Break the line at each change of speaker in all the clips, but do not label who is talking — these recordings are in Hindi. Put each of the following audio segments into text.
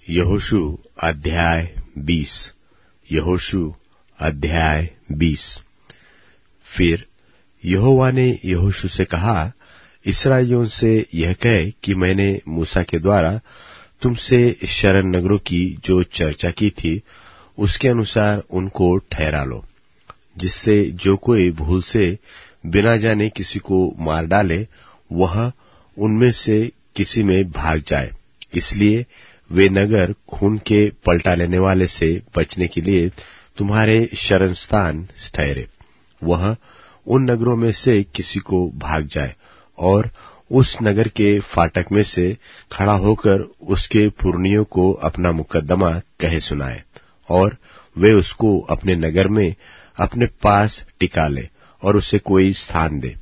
यहोशू अध्याय 20। यहोशू अध्याय 20। फिर यहोवा ने यहोशू से कहा, इस्राएलियों से यह कह कि मैंने मूसा के द्वारा तुमसे शरण नगरों की जो चर्चा की थी उसके अनुसार उनको ठहरा लो, जिससे जो कोई भूल से बिना जाने किसी को मार डाले वह उनमें से किसी में भाग जाए। इसलिए वे नगर खून के पलटा लेने वाले से बचने के लिए तुम्हारे शरण स्थान ठहरे। वह उन नगरों में से किसी को भाग जाए और उस नगर के फाटक में से खड़ा होकर उसके पुरनियों को अपना मुकद्दमा कहे सुनाए, और वे उसको अपने नगर में अपने पास टिका ले और उसे कोई स्थान दे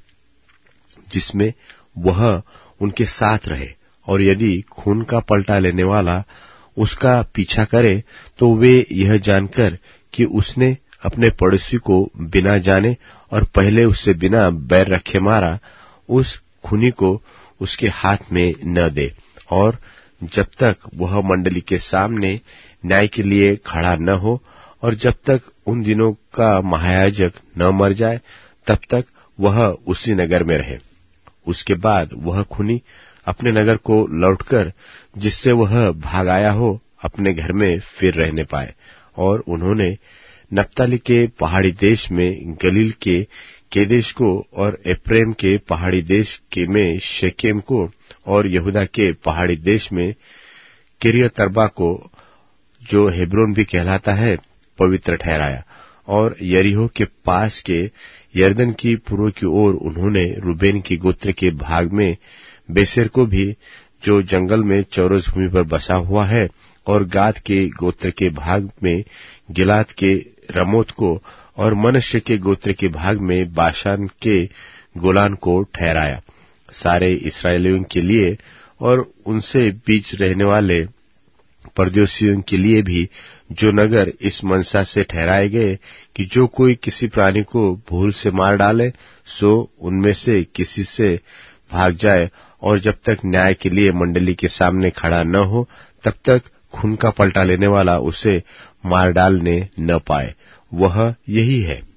जिसमें वह उनके साथ रहे। और यदि खून का पलटा लेने वाला उसका पीछा करे तो वे यह जानकर कि उसने अपने पड़ोसी को बिना जाने और पहले उससे बिना बैर रखे मारा, उस खूनी को उसके हाथ में न दे, और जब तक वह मंडली के सामने न्याय के लिए खड़ा न हो और जब तक उन दिनों का महायाजक न मर जाए तब तक वह उसी नगर में रहे। उसके बाद वह खूनी अपने नगर को लौटकर जिससे वह भाग आया हो अपने घर में फिर रहने पाए। और उन्होंने नप्ताली के पहाड़ी देश में गलील के केदेश को और एप्रेम के पहाड़ी देश के में शेकेम को और यहूदा के पहाड़ी देश में किर्यतर्बा को, जो हेब्रोन भी कहलाता है, पवित्र ठहराया। और यरीहो के पास के यरदन की पूर्व की ओर उन्होंने रूबेन की गोत्र के भाग में बेसेर को भी, जो जंगल में चौरस भूमि पर बसा हुआ है, और गाद के गोत्र के भाग में गिलाद के रमोत को, और मनश्शे के गोत्र के भाग में बाशान के गोलान को ठहराया, सारे इस्राएलियों के लिए और उनसे बीच रहने वाले परदेशियों के लिए भी, जो नगर इस मनसा से ठहराए गए कि जो कोई किसी प्राणी को भूल से मार डाले सो उनमें से किसी से भाग जाए, और जब तक न्याय के लिए मंडली के सामने खड़ा न हो तब तक खून का पलटा लेने वाला उसे मार डालने न पाए। वह यही है